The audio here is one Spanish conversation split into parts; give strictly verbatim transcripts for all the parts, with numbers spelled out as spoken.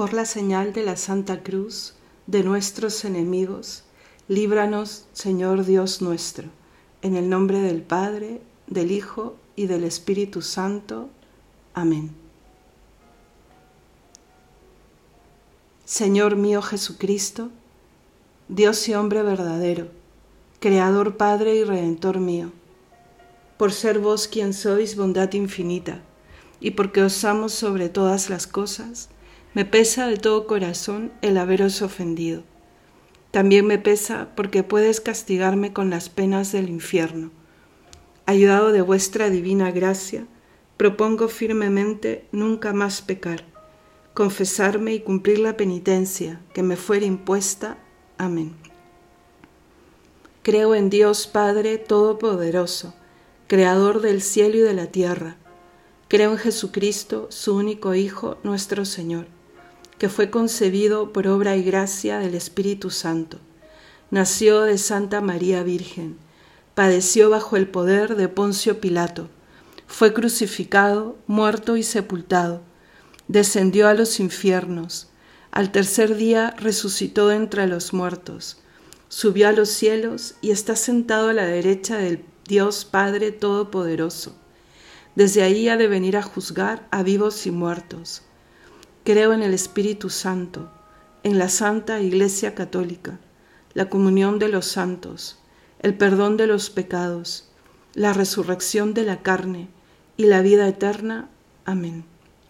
por la señal de la Santa Cruz de nuestros enemigos, líbranos, Señor Dios nuestro, en el nombre del Padre, del Hijo y del Espíritu Santo. Amén. Señor mío Jesucristo, Dios y hombre verdadero, Creador, Padre y Redentor mío, por ser vos quien sois bondad infinita, y porque os amo sobre todas las cosas, me pesa de todo corazón el haberos ofendido. También me pesa porque puedes castigarme con las penas del infierno. Ayudado de vuestra divina gracia, propongo firmemente nunca más pecar, confesarme y cumplir la penitencia que me fuere impuesta. Amén. Creo en Dios Padre Todopoderoso, Creador del cielo y de la tierra. Creo en Jesucristo, su único Hijo, nuestro Señor, que fue concebido por obra y gracia del Espíritu Santo. Nació de Santa María Virgen, padeció bajo el poder de Poncio Pilato, fue crucificado, muerto y sepultado, descendió a los infiernos, al tercer día resucitó de entre los muertos, subió a los cielos y está sentado a la derecha del Dios Padre Todopoderoso. Desde ahí ha de venir a juzgar a vivos y muertos. Creo en el Espíritu Santo, en la Santa Iglesia Católica, la comunión de los santos, el perdón de los pecados, la resurrección de la carne y la vida eterna. Amén.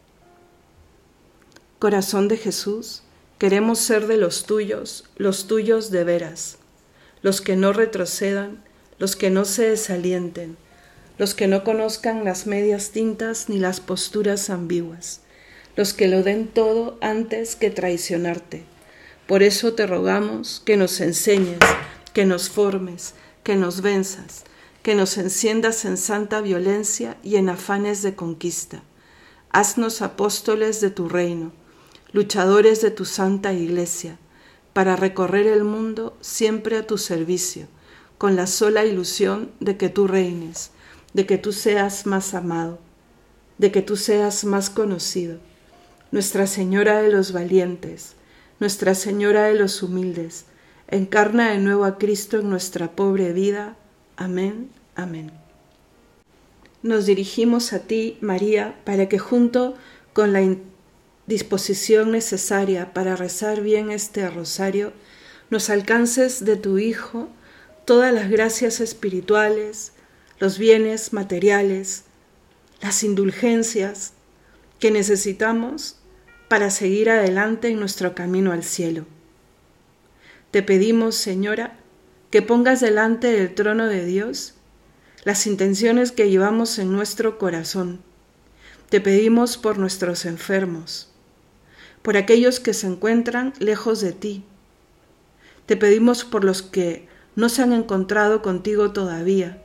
Corazón de Jesús, queremos ser de los tuyos, los tuyos de veras, los que no retrocedan, los que no se desalienten, los que no conozcan las medias tintas ni las posturas ambiguas, los que lo den todo antes que traicionarte. Por eso te rogamos que nos enseñes, que nos formes, que nos venzas, que nos enciendas en santa violencia y en afanes de conquista. Haznos apóstoles de tu reino, luchadores de tu santa iglesia, para recorrer el mundo siempre a tu servicio, con la sola ilusión de que tú reines, de que tú seas más amado, de que tú seas más conocido. Nuestra Señora de los valientes, Nuestra Señora de los humildes, encarna de nuevo a Cristo en nuestra pobre vida. Amén, amén. Nos dirigimos a ti, María, para que junto con la disposición necesaria para rezar bien este rosario, nos alcances de tu Hijo todas las gracias espirituales, los bienes materiales, las indulgencias que necesitamos para seguir adelante en nuestro camino al cielo. Te pedimos, Señora, que pongas delante del trono de Dios las intenciones que llevamos en nuestro corazón. Te pedimos por nuestros enfermos, por aquellos que se encuentran lejos de ti. Te pedimos por los que no se han encontrado contigo todavía.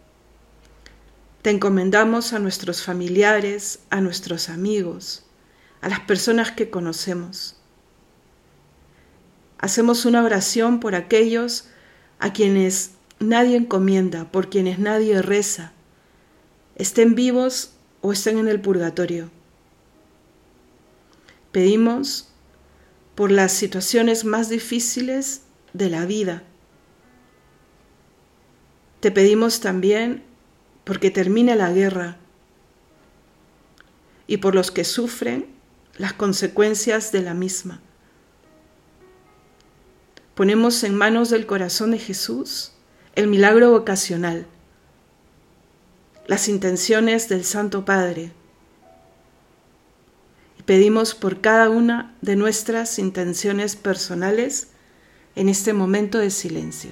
Te encomendamos a nuestros familiares, a nuestros amigos, a las personas que conocemos. Hacemos una oración por aquellos a quienes nadie encomienda, por quienes nadie reza, estén vivos o estén en el purgatorio. Pedimos por las situaciones más difíciles de la vida. Te pedimos también porque termine la guerra y por los que sufren las consecuencias de la misma. Ponemos en manos del corazón de Jesús el milagro vocacional, las intenciones del Santo Padre, y pedimos por cada una de nuestras intenciones personales en este momento de silencio.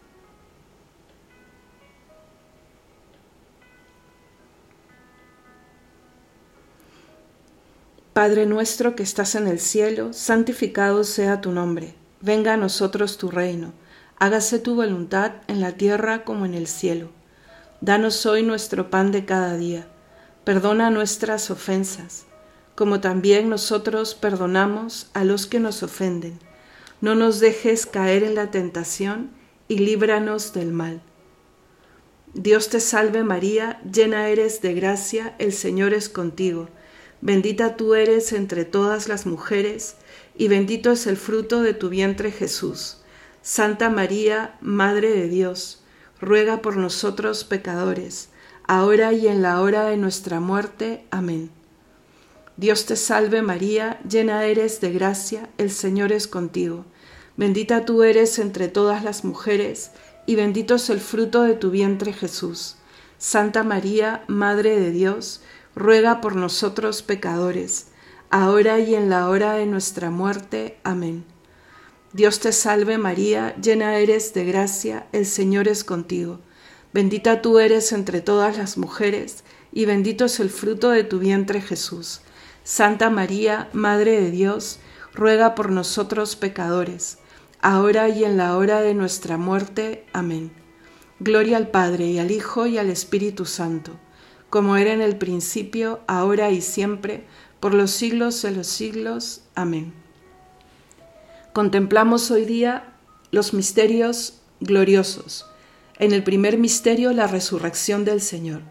Padre nuestro que estás en el cielo, santificado sea tu nombre. Venga a nosotros tu reino. Hágase tu voluntad en la tierra como en el cielo. Danos hoy nuestro pan de cada día. Perdona nuestras ofensas, como también nosotros perdonamos a los que nos ofenden. No nos dejes caer en la tentación y líbranos del mal. Dios te salve María, llena eres de gracia, el Señor es contigo. bendita tú eres entre todas las mujeres, y bendito es el fruto de tu vientre Jesús. Santa María, Madre de Dios, ruega por nosotros pecadores, ahora y en la hora de nuestra muerte. Amén. Dios te salve María, llena eres de gracia, el Señor es contigo. Bendita tú eres entre todas las mujeres, y bendito es el fruto de tu vientre Jesús. Santa María, Madre de Dios, ruega por nosotros pecadores, ahora y en la hora de nuestra muerte. Amén. Dios te salve María, llena eres de gracia, el Señor es contigo. Bendita tú eres entre todas las mujeres, y bendito es el fruto de tu vientre Jesús. Santa María, Madre de Dios, ruega por nosotros pecadores, ahora y en la hora de nuestra muerte. Amén. Gloria al Padre, y al Hijo, y al Espíritu Santo, como era en el principio, ahora y siempre, por los siglos de los siglos. Amén. Contemplamos hoy día los misterios gloriosos. En el primer misterio, la resurrección del Señor.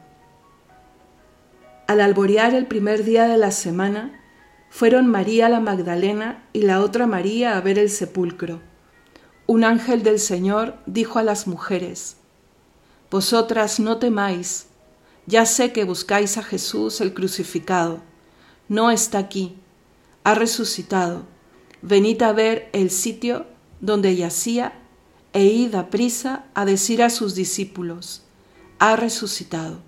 Al alborear el primer día de la semana, fueron María la Magdalena y la otra María a ver el sepulcro. Un ángel del Señor dijo a las mujeres: «Vosotras no temáis, ya sé que buscáis a Jesús el crucificado. No está aquí, ha resucitado. Venid a ver el sitio donde yacía e id a prisa a decir a sus discípulos: ha resucitado».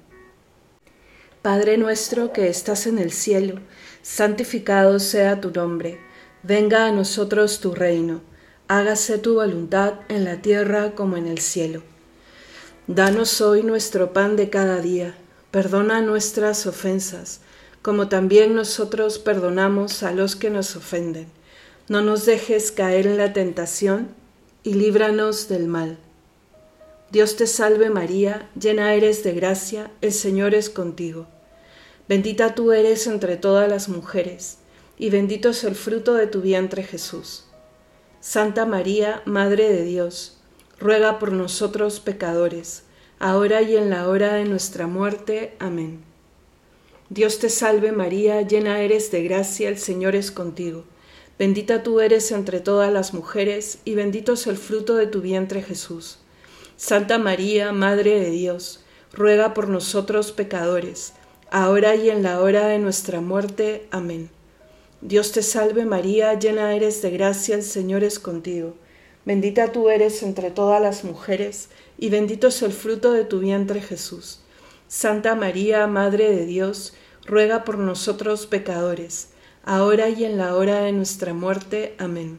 Padre nuestro que estás en el cielo, santificado sea tu nombre. Venga a nosotros tu reino. Hágase tu voluntad en la tierra como en el cielo. Danos hoy nuestro pan de cada día. Perdona nuestras ofensas, como también nosotros perdonamos a los que nos ofenden. No nos dejes caer en la tentación, y líbranos del mal. Dios te salve María, llena eres de gracia, el Señor es contigo. Bendita tú eres entre todas las mujeres, y bendito es el fruto de tu vientre Jesús. Santa María, Madre de Dios, ruega por nosotros pecadores, ahora y en la hora de nuestra muerte. Amén. Dios te salve María, llena eres de gracia, el Señor es contigo. Bendita tú eres entre todas las mujeres, y bendito es el fruto de tu vientre Jesús. Santa María, Madre de Dios, ruega por nosotros pecadores, ahora y en la hora de nuestra muerte. Amén. Dios te salve María, llena eres de gracia, el Señor es contigo. Bendita tú eres entre todas las mujeres, y bendito es el fruto de tu vientre Jesús. Santa María, Madre de Dios, ruega por nosotros pecadores, ahora y en la hora de nuestra muerte. Amén.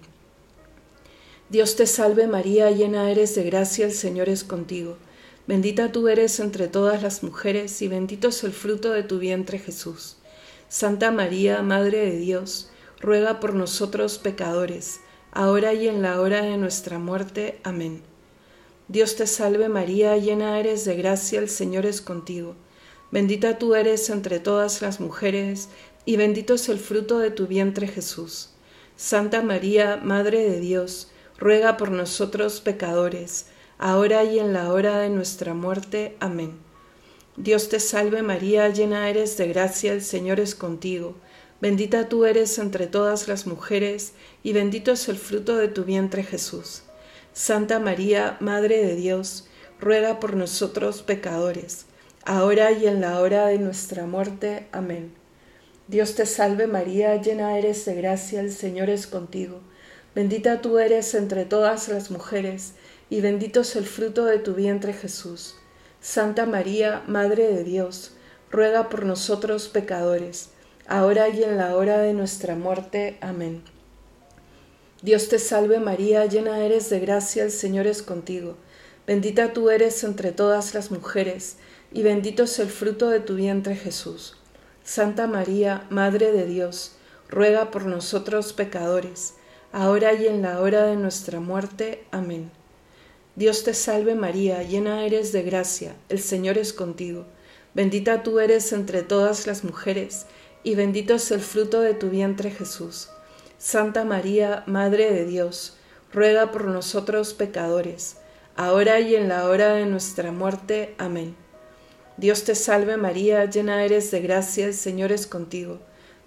Dios te salve María, llena eres de gracia, el Señor es contigo. Bendita tú eres entre todas las mujeres, y bendito es el fruto de tu vientre Jesús. Santa María, Madre de Dios, ruega por nosotros pecadores, ahora y en la hora de nuestra muerte. Amén. Dios te salve María, llena eres de gracia, el Señor es contigo. Bendita tú eres entre todas las mujeres, y bendito es el fruto de tu vientre Jesús. Santa María, Madre de Dios, ruega por nosotros pecadores, ahora y en la hora de nuestra muerte. Amén. Dios te salve María, llena eres de gracia, el Señor es contigo. Bendita tú eres entre todas las mujeres, y bendito es el fruto de tu vientre Jesús. Santa María, Madre de Dios, ruega por nosotros pecadores, ahora y en la hora de nuestra muerte. Amén. Dios te salve María, llena eres de gracia, el Señor es contigo. Bendita tú eres entre todas las mujeres, y bendito es el fruto de tu vientre Jesús. Santa María, Madre de Dios, ruega por nosotros pecadores, ahora y en la hora de nuestra muerte. Amén. Dios te salve María, llena eres de gracia, el Señor es contigo. Bendita tú eres entre todas las mujeres, y bendito es el fruto de tu vientre Jesús. Santa María, Madre de Dios, ruega por nosotros pecadores, ahora y en la hora de nuestra muerte. Amén. Dios te salve María, llena eres de gracia, el Señor es contigo. Bendita tú eres entre todas las mujeres, y bendito es el fruto de tu vientre Jesús. Santa María, Madre de Dios, ruega por nosotros pecadores, ahora y en la hora de nuestra muerte. Amén. Dios te salve María, llena eres de gracia, el Señor es contigo.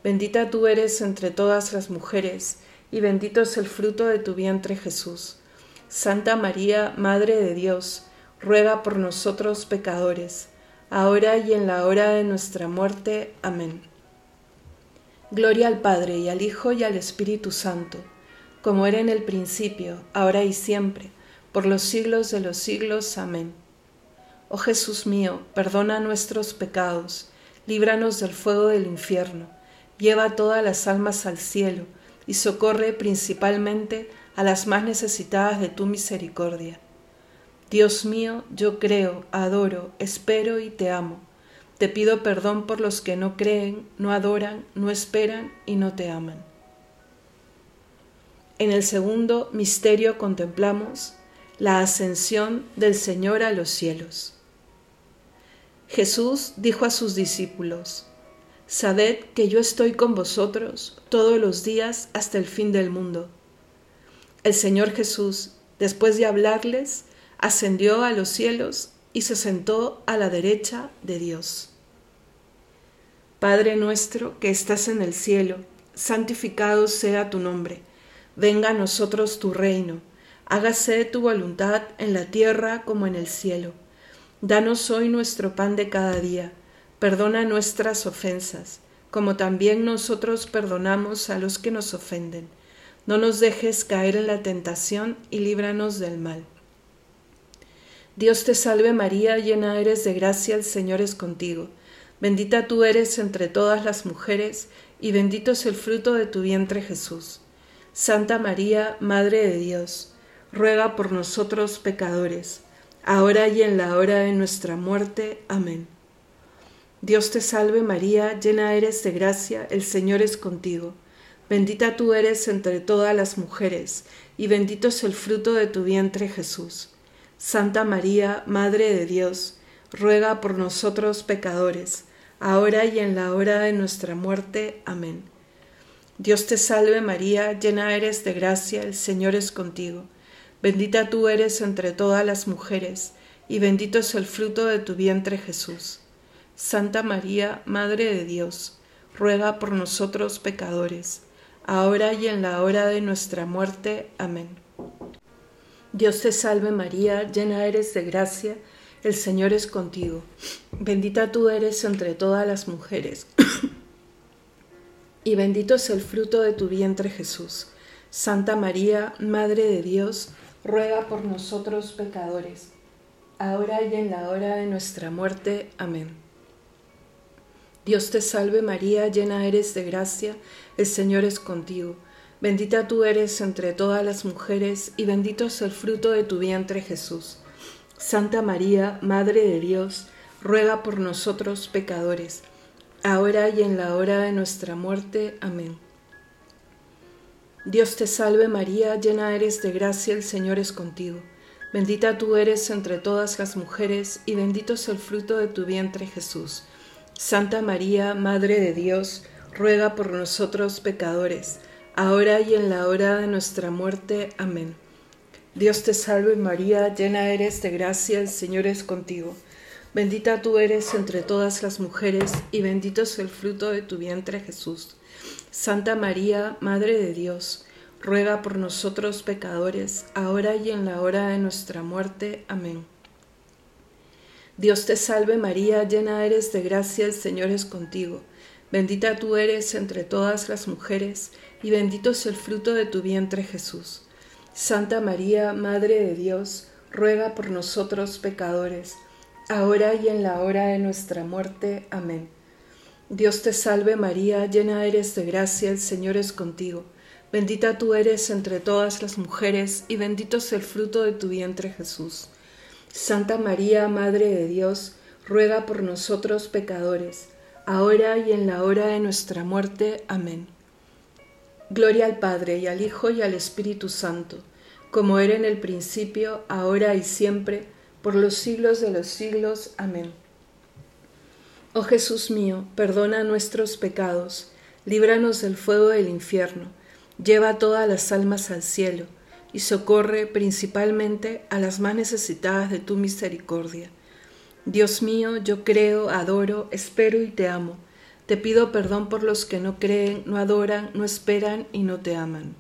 Bendita tú eres entre todas las mujeres, y bendito es el fruto de tu vientre Jesús. Santa María, Madre de Dios, ruega por nosotros pecadores, ahora y en la hora de nuestra muerte. Amén. Gloria al Padre, y al Hijo, y al Espíritu Santo, como era en el principio, ahora y siempre, por los siglos de los siglos. Amén. Oh Jesús mío, perdona nuestros pecados, líbranos del fuego del infierno, lleva todas las almas al cielo, y socorre principalmente a las más necesitadas de tu misericordia. Dios mío, yo creo, adoro, espero y te amo. Te pido perdón por los que no creen, no adoran, no esperan y no te aman. En el segundo misterio contemplamos la ascensión del Señor a los cielos. Jesús dijo a sus discípulos: Sabed que yo estoy con vosotros todos los días hasta el fin del mundo. El Señor Jesús, después de hablarles, ascendió a los cielos y se sentó a la derecha de Dios. Padre nuestro que estás en el cielo, santificado sea tu nombre. Venga a nosotros tu reino. Hágase tu voluntad en la tierra como en el cielo. Danos hoy nuestro pan de cada día. Perdona nuestras ofensas, como también nosotros perdonamos a los que nos ofenden. No nos dejes caer en la tentación y líbranos del mal. Dios te salve María, llena eres de gracia, el Señor es contigo. Bendita tú eres entre todas las mujeres, y bendito es el fruto de tu vientre Jesús. Santa María, Madre de Dios, ruega por nosotros pecadores, ahora y en la hora de nuestra muerte. Amén. Dios te salve María, llena eres de gracia, el Señor es contigo. Bendita tú eres entre todas las mujeres, y bendito es el fruto de tu vientre Jesús. Santa María, Madre de Dios, ruega por nosotros pecadores, ahora y en la hora de nuestra muerte. Amén. Dios te salve María, llena eres de gracia, el Señor es contigo. Bendita tú eres entre todas las mujeres, y bendito es el fruto de tu vientre Jesús. Santa María, Madre de Dios, ruega por nosotros pecadores, ahora y en la hora de nuestra muerte. Amén. Dios te salve María, llena eres de gracia, el Señor es contigo. Bendita tú eres entre todas las mujeres, y bendito es el fruto de tu vientre Jesús. Santa María, Madre de Dios, ruega por nosotros pecadores, ahora y en la hora de nuestra muerte. Amén. Dios te salve María, llena eres de gracia, el Señor es contigo. Bendita tú eres entre todas las mujeres, y bendito es el fruto de tu vientre Jesús. Santa María, Madre de Dios, ruega por nosotros pecadores, ahora y en la hora de nuestra muerte. Amén. Dios te salve María, llena eres de gracia, el Señor es contigo. Bendita tú eres entre todas las mujeres, y bendito es el fruto de tu vientre Jesús. Santa María, Madre de Dios, ruega por nosotros pecadores, ahora y en la hora de nuestra muerte. Amén. Dios te salve María, llena eres de gracia, el Señor es contigo. Bendita tú eres entre todas las mujeres, y bendito es el fruto de tu vientre Jesús. Santa María, Madre de Dios, ruega por nosotros pecadores, ahora y en la hora de nuestra muerte. Amén. Dios te salve María, llena eres de gracia, el Señor es contigo. Bendita tú eres entre todas las mujeres, y bendito es el fruto de tu vientre Jesús. Santa María, Madre de Dios, ruega por nosotros pecadores, ahora y en la hora de nuestra muerte. Amén. Dios te salve María, llena eres de gracia, el Señor es contigo. Bendita tú eres entre todas las mujeres, y bendito es el fruto de tu vientre Jesús. Santa María, Madre de Dios, ruega por nosotros pecadores, ahora y en la hora de nuestra muerte. Amén. Gloria al Padre, y al Hijo, y al Espíritu Santo, como era en el principio, ahora y siempre, por los siglos de los siglos. Amén. Oh Jesús mío, perdona nuestros pecados, líbranos del fuego del infierno, lleva todas las almas al cielo, y socorre principalmente a las más necesitadas de tu misericordia. Dios mío, yo creo, adoro, espero y te amo. Te pido perdón por los que no creen, no adoran, no esperan y no te aman.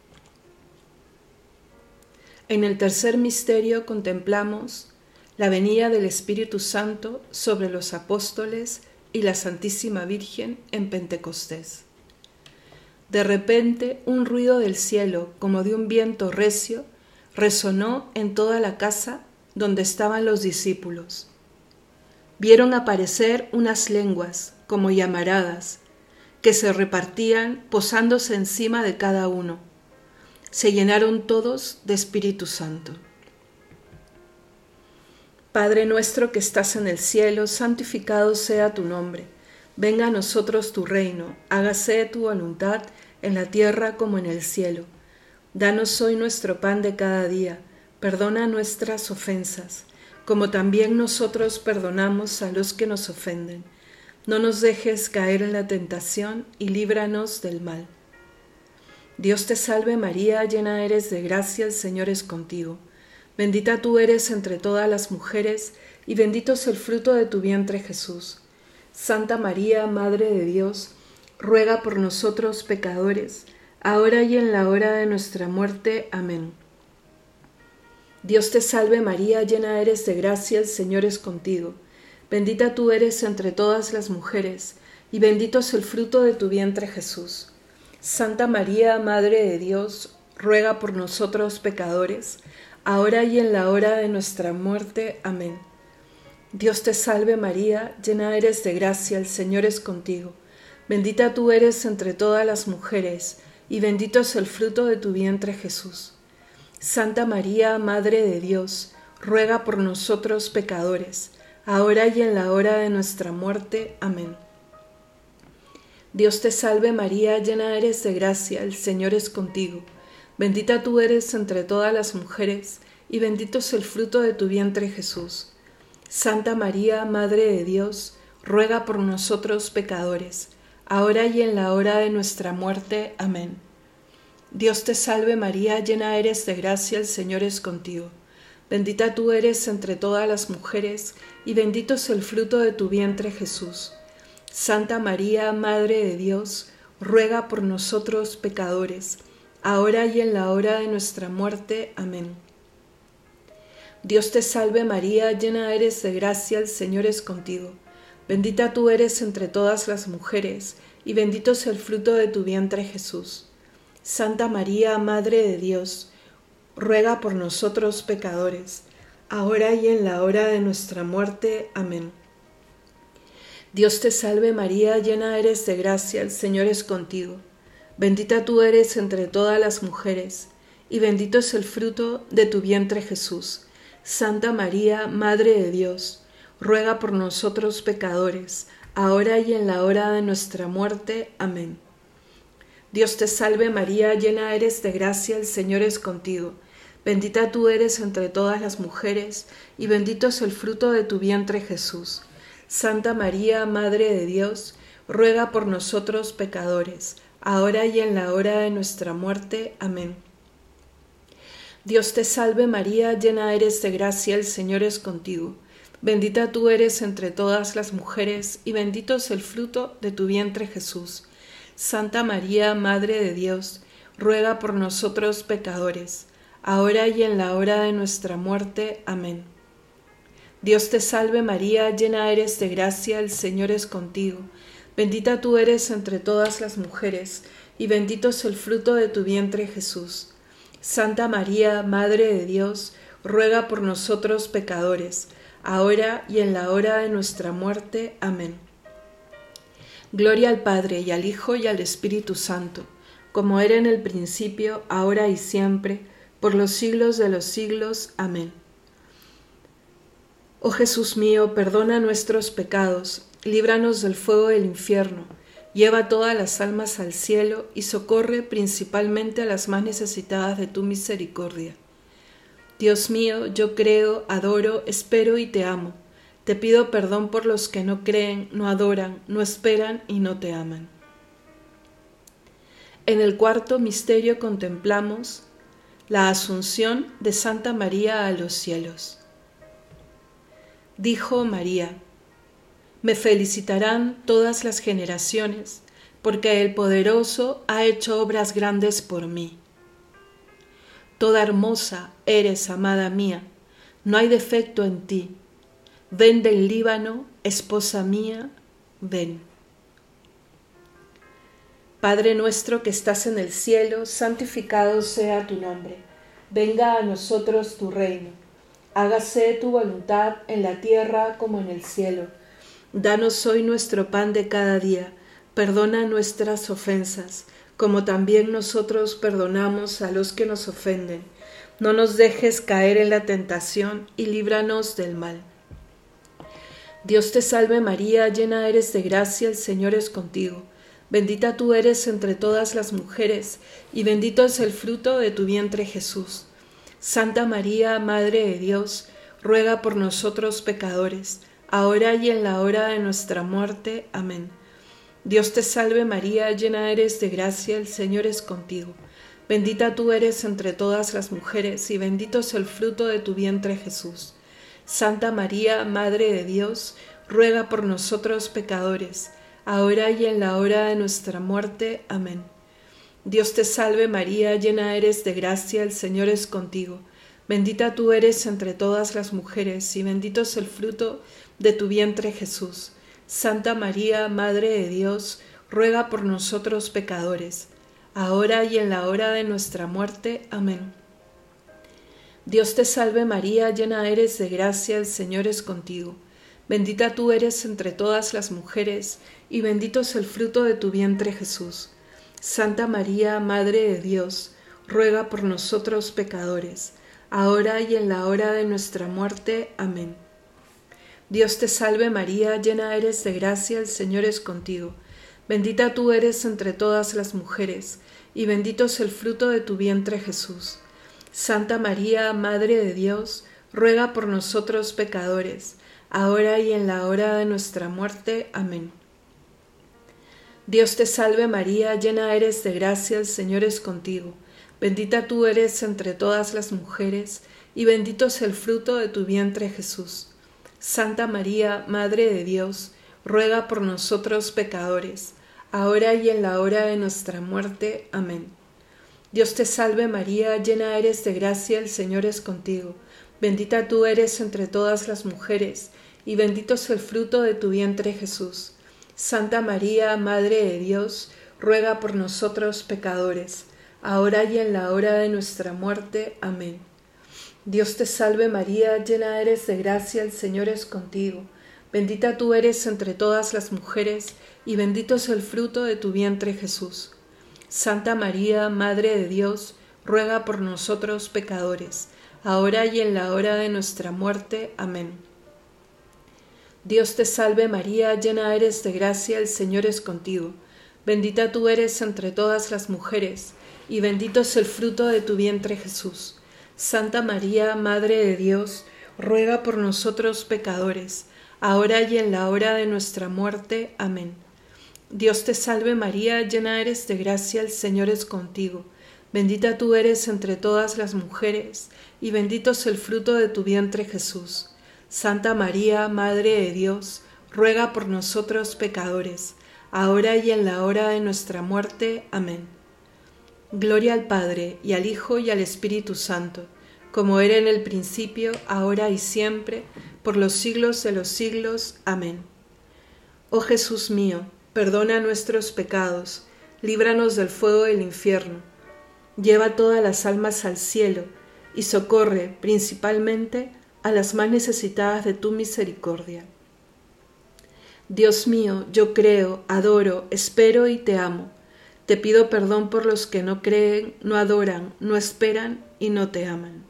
En el tercer misterio contemplamos la venida del Espíritu Santo sobre los apóstoles y la Santísima Virgen en Pentecostés. De repente, un ruido del cielo, como de un viento recio, resonó en toda la casa donde estaban los discípulos. Vieron aparecer unas lenguas, como llamaradas, que se repartían posándose encima de cada uno. Se llenaron todos de Espíritu Santo. Padre nuestro que estás en el cielo, santificado sea tu nombre. Venga a nosotros tu reino, hágase tu voluntad en la tierra como en el cielo. Danos hoy nuestro pan de cada día, perdona nuestras ofensas, como también nosotros perdonamos a los que nos ofenden. No nos dejes caer en la tentación y líbranos del mal. Dios te salve María, llena eres de gracia, el Señor es contigo. Bendita tú eres entre todas las mujeres, y bendito es el fruto de tu vientre Jesús. Santa María, Madre de Dios, ruega por nosotros pecadores, ahora y en la hora de nuestra muerte. Amén. Dios te salve María, llena eres de gracia, el Señor es contigo. Bendita tú eres entre todas las mujeres, y bendito es el fruto de tu vientre Jesús. Santa María, Madre de Dios, ruega por nosotros pecadores, ahora y en la hora de nuestra muerte. Amén. Dios te salve María, llena eres de gracia, el Señor es contigo. Bendita tú eres entre todas las mujeres, y bendito es el fruto de tu vientre Jesús. Santa María, Madre de Dios, ruega por nosotros pecadores, ahora y en la hora de nuestra muerte. Amén. Dios te salve María, llena eres de gracia, el Señor es contigo. Bendita tú eres entre todas las mujeres, y bendito es el fruto de tu vientre Jesús. Santa María, Madre de Dios, ruega por nosotros pecadores, ahora y en la hora de nuestra muerte. Amén. Dios te salve María, llena eres de gracia, el Señor es contigo. Bendita tú eres entre todas las mujeres, y bendito es el fruto de tu vientre Jesús. Santa María, Madre de Dios, ruega por nosotros pecadores, ahora y en la hora de nuestra muerte. Amén. Dios te salve María, llena eres de gracia, el Señor es contigo. Bendita tú eres entre todas las mujeres, y bendito es el fruto de tu vientre Jesús. Santa María, Madre de Dios, ruega por nosotros pecadores, ahora y en la hora de nuestra muerte. Amén. Dios te salve María, llena eres de gracia, el Señor es contigo. Bendita tú eres entre todas las mujeres, y bendito es el fruto de tu vientre Jesús. Santa María, Madre de Dios, ruega por nosotros pecadores, ahora y en la hora de nuestra muerte. Amén. Dios te salve María, llena eres de gracia, el Señor es contigo. Bendita tú eres entre todas las mujeres, y bendito es el fruto de tu vientre Jesús. Santa María, Madre de Dios, ruega por nosotros pecadores, ahora y en la hora de nuestra muerte. Amén. Dios te salve María, llena eres de gracia, el Señor es contigo. Bendita tú eres entre todas las mujeres, y bendito es el fruto de tu vientre Jesús. Santa María, Madre de Dios, ruega por nosotros pecadores, ahora y en la hora de nuestra muerte. Amén. Dios te salve María, llena eres de gracia, el Señor es contigo. Bendita tú eres entre todas las mujeres, y bendito es el fruto de tu vientre Jesús. Santa María, Madre de Dios, ruega por nosotros pecadores, ahora y en la hora de nuestra muerte. Amén. Gloria al Padre, y al Hijo, y al Espíritu Santo, como era en el principio, ahora y siempre, por los siglos de los siglos. Amén. Oh Jesús mío, perdona nuestros pecados, líbranos del fuego del infierno, lleva todas las almas al cielo y socorre principalmente a las más necesitadas de tu misericordia. Dios mío, yo creo, adoro, espero y te amo. Te pido perdón por los que no creen, no adoran, no esperan y no te aman. En el cuarto misterio contemplamos la Asunción de Santa María a los cielos. Dijo María: Me felicitarán todas las generaciones, porque el Poderoso ha hecho obras grandes por mí. Toda hermosa eres, amada mía, no hay defecto en ti. Ven del Líbano, esposa mía, ven. Padre nuestro que estás en el cielo, santificado sea tu nombre. Venga a nosotros tu reino. Hágase tu voluntad en la tierra como en el cielo. Danos hoy nuestro pan de cada día. Perdona nuestras ofensas, como también nosotros perdonamos a los que nos ofenden. No nos dejes caer en la tentación y líbranos del mal. Dios te salve María, llena eres de gracia, el Señor es contigo. Bendita tú eres entre todas las mujeres, y bendito es el fruto de tu vientre Jesús. Santa María, Madre de Dios, ruega por nosotros pecadores, ahora y en la hora de nuestra muerte. Amén. Dios te salve María, llena eres de gracia, el Señor es contigo. Bendita tú eres entre todas las mujeres, y bendito es el fruto de tu vientre Jesús. Santa María, Madre de Dios, ruega por nosotros pecadores, ahora y en la hora de nuestra muerte. Amén. Dios te salve María, llena eres de gracia, el Señor es contigo. Bendita tú eres entre todas las mujeres, y bendito es el fruto de tu vientre Jesús. Santa María, Madre de Dios, ruega por nosotros pecadores, ahora y en la hora de nuestra muerte. Amén. Dios te salve María, llena eres de gracia, el Señor es contigo. Bendita tú eres entre todas las mujeres, y bendito es el fruto de tu vientre Jesús. Santa María, Madre de Dios, ruega por nosotros pecadores, ahora y en la hora de nuestra muerte. Amén. Dios te salve María, llena eres de gracia, el Señor es contigo. Bendita tú eres entre todas las mujeres, y bendito es el fruto de tu vientre Jesús. Santa María, Madre de Dios, ruega por nosotros pecadores, ahora y en la hora de nuestra muerte. Amén. Dios te salve María, llena eres de gracia, el Señor es contigo. Bendita tú eres entre todas las mujeres, y bendito es el fruto de tu vientre Jesús. Santa María, Madre de Dios, ruega por nosotros pecadores, ahora y en la hora de nuestra muerte. Amén. Dios te salve María, llena eres de gracia, el Señor es contigo. Bendita tú eres entre todas las mujeres, y bendito es el fruto de tu vientre Jesús. Santa María, Madre de Dios, ruega por nosotros pecadores, ahora y en la hora de nuestra muerte. Amén. Dios te salve María, llena eres de gracia, el Señor es contigo. Bendita tú eres entre todas las mujeres, y bendito es el fruto de tu vientre Jesús. Santa María, Madre de Dios, ruega por nosotros pecadores, ahora y en la hora de nuestra muerte. Amén. Dios te salve María, llena eres de gracia, el Señor es contigo. Bendita tú eres entre todas las mujeres, y bendito es el fruto de tu vientre Jesús. Santa María, Madre de Dios, ruega por nosotros pecadores, ahora y en la hora de nuestra muerte. Amén. Dios te salve María, llena eres de gracia, el Señor es contigo. Bendita tú eres entre todas las mujeres, y bendito es el fruto de tu vientre Jesús. Santa María, Madre de Dios, ruega por nosotros pecadores, ahora y en la hora de nuestra muerte. Amén. Gloria al Padre, y al Hijo, y al Espíritu Santo, como era en el principio, ahora y siempre, por los siglos de los siglos. Amén. Oh Jesús mío, perdona nuestros pecados, líbranos del fuego del infierno, lleva todas las almas al cielo, y socorre, principalmente, a las más necesitadas de tu misericordia. Dios mío, yo creo, adoro, espero y te amo. Te pido perdón por los que no creen, no adoran, no esperan y no te aman.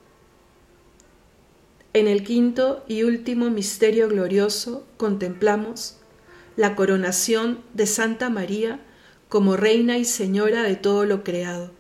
En el quinto y último misterio glorioso contemplamos la coronación de Santa María como Reina y Señora de todo lo creado.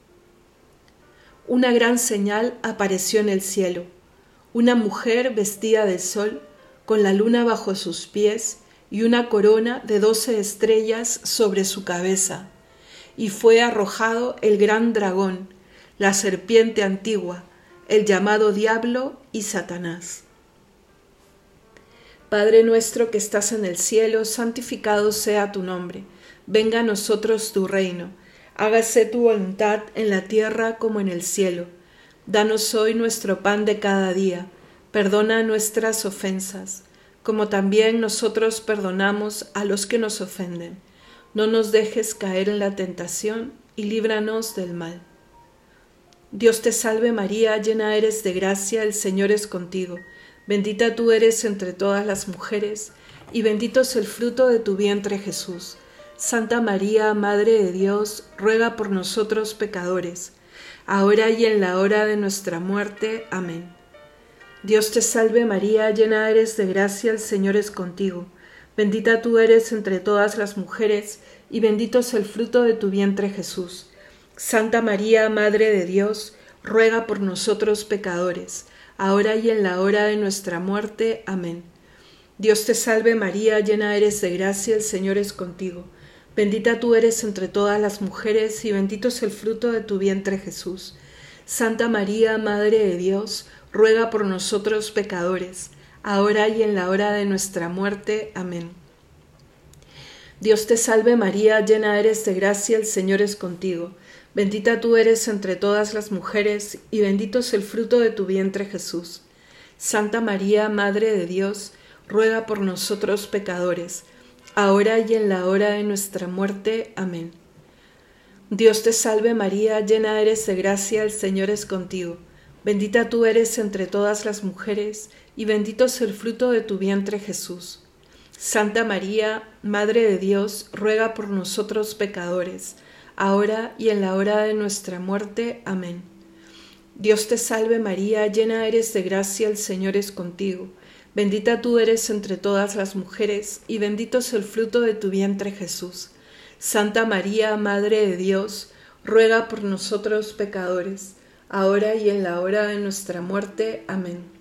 Una gran señal apareció en el cielo, una mujer vestida de sol, con la luna bajo sus pies y una corona de doce estrellas sobre su cabeza, y fue arrojado el gran dragón, la serpiente antigua, el llamado Diablo y Satanás. Padre nuestro que estás en el cielo, santificado sea tu nombre. Venga a nosotros tu reino. Hágase tu voluntad en la tierra como en el cielo. Danos hoy nuestro pan de cada día. Perdona nuestras ofensas, como también nosotros perdonamos a los que nos ofenden. No nos dejes caer en la tentación y líbranos del mal. Dios te salve María, llena eres de gracia, el Señor es contigo. Bendita tú eres entre todas las mujeres, y bendito es el fruto de tu vientre Jesús. Santa María, Madre de Dios, ruega por nosotros pecadores, ahora y en la hora de nuestra muerte. Amén. Dios te salve María, llena eres de gracia, el Señor es contigo. Bendita tú eres entre todas las mujeres, y bendito es el fruto de tu vientre Jesús. Santa María, Madre de Dios, ruega por nosotros pecadores, ahora y en la hora de nuestra muerte. Amén. Dios te salve María, llena eres de gracia, el Señor es contigo. Bendita tú eres entre todas las mujeres, y bendito es el fruto de tu vientre Jesús. Santa María, Madre de Dios, ruega por nosotros pecadores, ahora y en la hora de nuestra muerte. Amén. Dios te salve María, llena eres de gracia, el Señor es contigo. Bendita tú eres entre todas las mujeres, y bendito es el fruto de tu vientre Jesús. Santa María, Madre de Dios, ruega por nosotros pecadores, ahora y en la hora de nuestra muerte. Amén. Dios te salve María, llena eres de gracia, el Señor es contigo. Bendita tú eres entre todas las mujeres, y bendito es el fruto de tu vientre Jesús. Santa María, Madre de Dios, ruega por nosotros pecadores, ahora y en la hora de nuestra muerte. Amén. Dios te salve María, llena eres de gracia, el Señor es contigo. Bendita tú eres entre todas las mujeres, y bendito es el fruto de tu vientre Jesús. Santa María, Madre de Dios, ruega por nosotros pecadores, ahora y en la hora de nuestra muerte. Amén.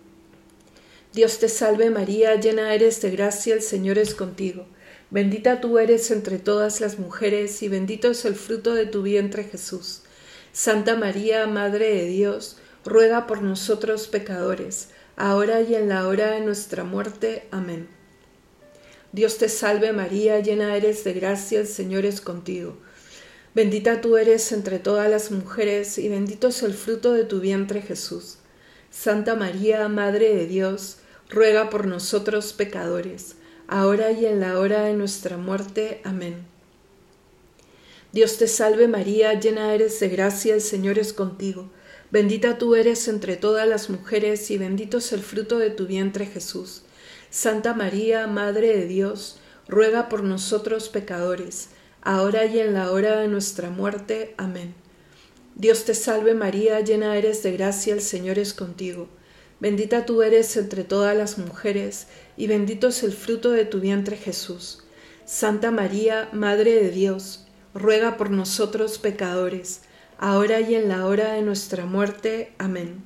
Dios te salve María, llena eres de gracia, el Señor es contigo. Bendita tú eres entre todas las mujeres, y bendito es el fruto de tu vientre Jesús. Santa María, Madre de Dios, ruega por nosotros pecadores, ahora y en la hora de nuestra muerte. Amén. Dios te salve María, llena eres de gracia, el Señor es contigo. Bendita tú eres entre todas las mujeres, y bendito es el fruto de tu vientre Jesús. Santa María, Madre de Dios, ruega por nosotros pecadores, ahora y en la hora de nuestra muerte. Amén. Dios te salve María, llena eres de gracia, el Señor es contigo. Bendita tú eres entre todas las mujeres, y bendito es el fruto de tu vientre Jesús. Santa María, Madre de Dios, ruega por nosotros pecadores, ahora y en la hora de nuestra muerte. Amén. Dios te salve María, llena eres de gracia, el Señor es contigo. Bendita tú eres entre todas las mujeres, y bendito es el fruto de tu vientre Jesús. Santa María, Madre de Dios, ruega por nosotros pecadores, ahora y en la hora de nuestra muerte. Amén.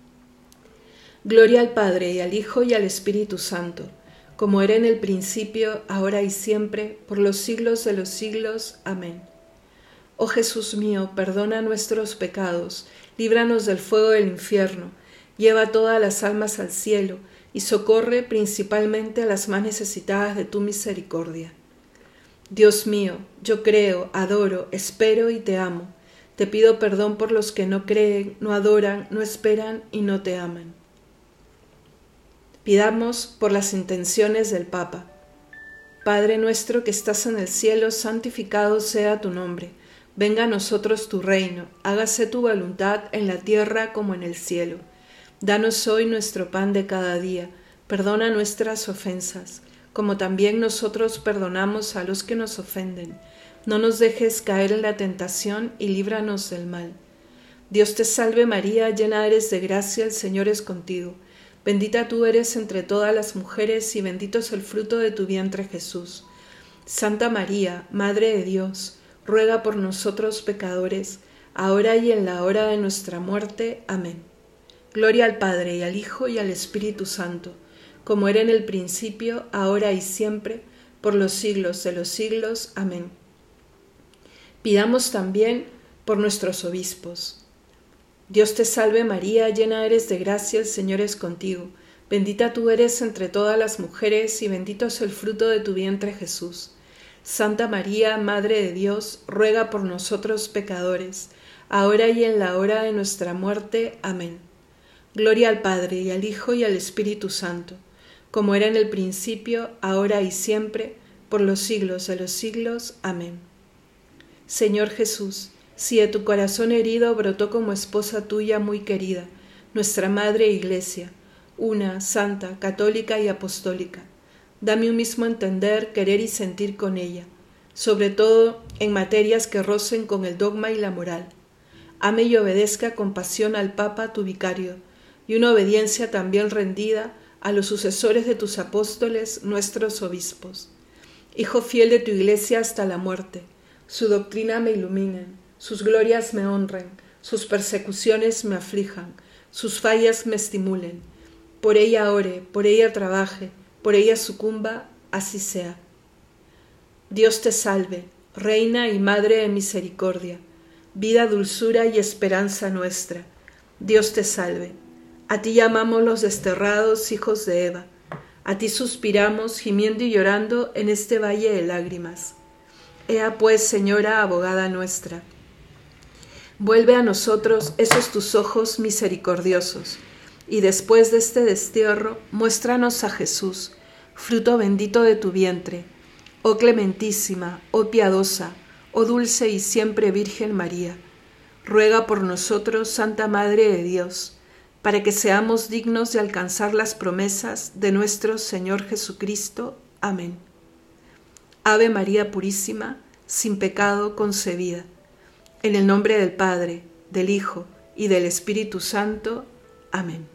Gloria al Padre, y al Hijo, y al Espíritu Santo, como era en el principio, ahora y siempre, por los siglos de los siglos. Amén. Oh Jesús mío, perdona nuestros pecados, líbranos del fuego del infierno, lleva todas las almas al cielo, y socorre principalmente a las más necesitadas de tu misericordia. Dios mío, yo creo, adoro, espero y te amo. Te pido perdón por los que no creen, no adoran, no esperan y no te aman. Pidamos por las intenciones del Papa. Padre nuestro que estás en el cielo, santificado sea tu nombre. Venga a nosotros tu reino, hágase tu voluntad en la tierra como en el cielo. Danos hoy nuestro pan de cada día, perdona nuestras ofensas, como también nosotros perdonamos a los que nos ofenden. No nos dejes caer en la tentación y líbranos del mal. Dios te salve María, llena eres de gracia, el Señor es contigo. Bendita tú eres entre todas las mujeres, y bendito es el fruto de tu vientre Jesús. Santa María, Madre de Dios, ruega por nosotros pecadores, ahora y en la hora de nuestra muerte. Amén. Gloria al Padre, y al Hijo, y al Espíritu Santo, como era en el principio, ahora y siempre, por los siglos de los siglos. Amén. Pidamos también por nuestros obispos. Dios te salve María, llena eres de gracia, el Señor es contigo. Bendita tú eres entre todas las mujeres y bendito es el fruto de tu vientre Jesús. Santa María, Madre de Dios, ruega por nosotros pecadores, ahora y en la hora de nuestra muerte. Amén. Gloria al Padre, y al Hijo, y al Espíritu Santo, como era en el principio, ahora y siempre, por los siglos de los siglos. Amén. Señor Jesús, si de tu corazón herido brotó como esposa tuya muy querida, nuestra Madre Iglesia, una, santa, católica y apostólica, dame un mismo entender, querer y sentir con ella, sobre todo en materias que rocen con el dogma y la moral. Ame y obedezca con pasión al Papa, tu vicario, y una obediencia también rendida a los sucesores de tus apóstoles, nuestros obispos. Hijo fiel de tu Iglesia hasta la muerte, su doctrina me iluminen, sus glorias me honren, sus persecuciones me aflijan, sus fallas me estimulen. Por ella ore, por ella trabaje, por ella sucumba, así sea. Dios te salve, Reina y Madre de misericordia, vida, dulzura y esperanza nuestra. Dios te salve. A ti llamamos los desterrados hijos de Eva. A ti suspiramos, gimiendo y llorando en este valle de lágrimas. Ea pues, Señora, abogada nuestra, vuelve a nosotros esos tus ojos misericordiosos, y después de este destierro, muéstranos a Jesús, fruto bendito de tu vientre. Oh clementísima, oh piadosa, oh dulce y siempre Virgen María, ruega por nosotros, Santa Madre de Dios, para que seamos dignos de alcanzar las promesas de nuestro Señor Jesucristo. Amén. Ave María Purísima, sin pecado concebida. En el nombre del Padre, del Hijo y del Espíritu Santo. Amén.